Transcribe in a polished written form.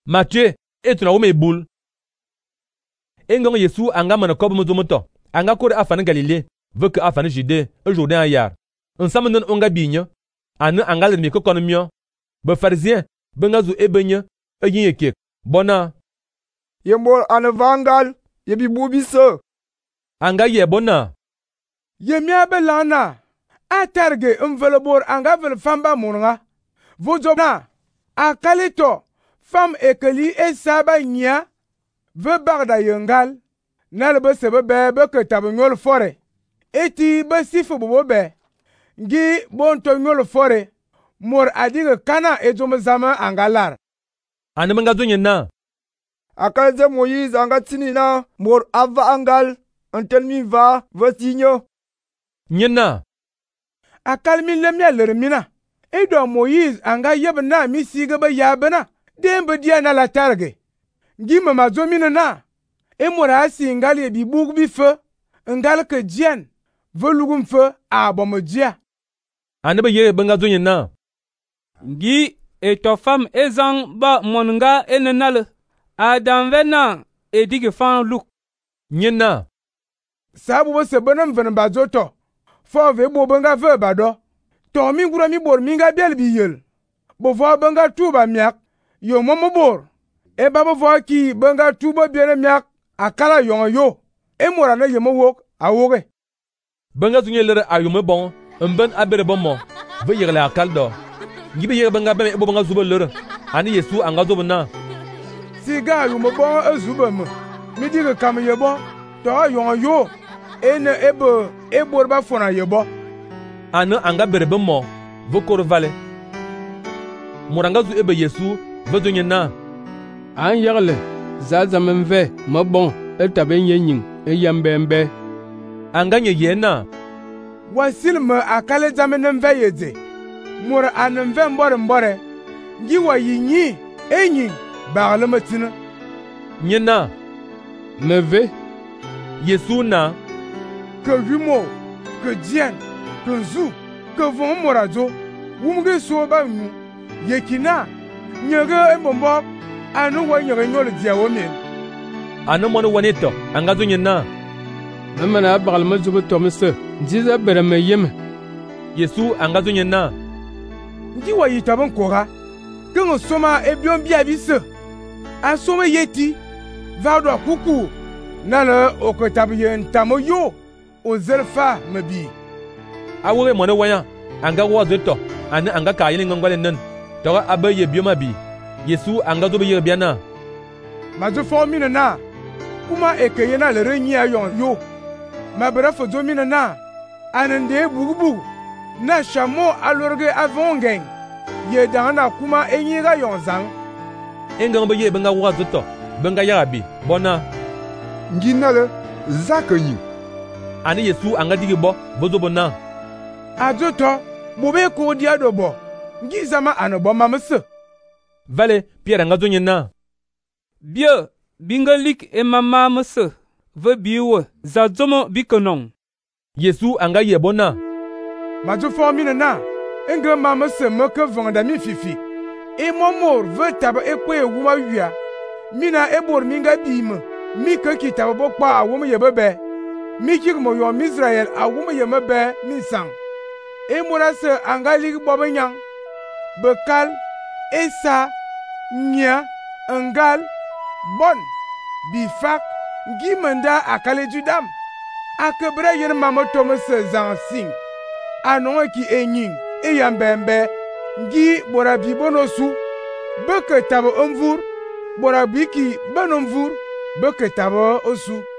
Matthieu etuna wome bul. Engong Yesu anga mana kob muzumoto. Anga kore afan Galilée, veut que afan Judée, e Jourdain ayar. Ensam non onga binyo. Anu angal mi ko konomio. Be pharisien, bengazu ebenye, e yin yekek. Bona. Yembol ane vangal, yebi bubi so. Anga ye bona. Yemia belana. Aterge umvelebor anga vel famba munga. Vojobna. Akalito. Fam ekeli e saba nya. Ve bagda yengal. Nal be sebe be ke tabnyol fore. Eti be sifu bobo be. Ngi bonto nyol fore. Mor adiga kana ejom zama angalar. Ane menga zonye na. Akalze Moïse anga tinina mor ava angal. Antel mi va vatinyo. Nyena. Akal min lemya lermina. Edo Moïse anga yebna mi siga ba yabna. Dembe dia na la targe. Ngi mama zomina na. E mora si ngal ye bi bug bi fe. Ngal ke dien. Volugum fe a bomodia. Ane be ye benga zonye na. Ngi eto fam ezang ba monga enenale. Adam vena edige fan luk. Nyena. Sabu bo se bonam ven bazoto. Fo ve bo benga ve bado. To mi gura mi bor mi ga bel bi yel. Bo vo benga tuba miak. Yo momo bor. E babo vo ki benga tuba biene miak. Akala yon yo. E mora na yemo wok a woge. Benga zonye lere ayume bon. Mben abere bon mo. Ve yegle akaldo. Ngi be ye benga be e bo benga zubo lere. Ani Yesu anga zobo na. Siga ayume bon e zubo me. Mi dige kam yebo. To yon yo. Ene ebe ebor ba fona yebo. Ane anga berebe mo. Ve kor vale. Moranga zu ebe Yesu. Ve zonye na. An yagle. Zazamen ve. Ma bon. E taben yenyin. E yambembe. Anga nye ye na. Wasil me akale zamenem ve yeze. Mor anem ve mbore. Ngi wa yinyi. Enyi. Bagle matina. Nyena. Me ve. Yesu na. Que humo. Que dien. Que zu. Que von morazo. Wumge so ba nu. Yekina. Nyege embombo. Anu wa nyege nyol dia women. Ane mono waneto. Anga zonye na. Namana abagal mazubo tomse. Njiza bereme yeme. Yesu anga zonye na. Ngi wa yitabon kora. Kengo soma ebion biabise. Asome yeti. Vado kuku. Nana okotabiye ntamo yo. Ozelfa mebi. Awoge mono wanya. Anga wazeto. Ane anga kayene ngongwale nen. Toga abe ye bioma bi. Yesu anga zobe ye biana. Mazo formine na. Kuma ekeye na lere nyi ayon yo. Mabra fozo mine na. Anende bugubu. Na shamo alorge avongen. Ye dana kuma enyi ga yon zang. Engang be ye benga wazeto. Benga yarabi. Bona. Nginale zakanyi. Ane Yesu anga digi bo. Bozo bona. Azoto. Bobe ko diado bo. Ngi zama anobo mamse. Vale. Pierre anga zonye na. Bio. Bingalik e mama mse. Ve biwe. Zazomo bikonong. Yesu anga ye bona. Mazo formine na. Enga mamse meke vanda mi fifi. E momor ve taba ekwe wuma wia. Mina ebor minga bime. Mi ke kitaba bokpa awume yebebe. Mi kik mo yo Israel awume yemebe min sang. E morase angali bobenyang. Bekal. Esa. Nya. Ngal. Bon. Bifak. Ngimenda akale judam. Akebre yen mamoto se zan sing. Anon ki enyin. Eyambembe. Ngi bora bibono su. Beke tabo omvur. Bora biki benomvur. Beke tabo osu.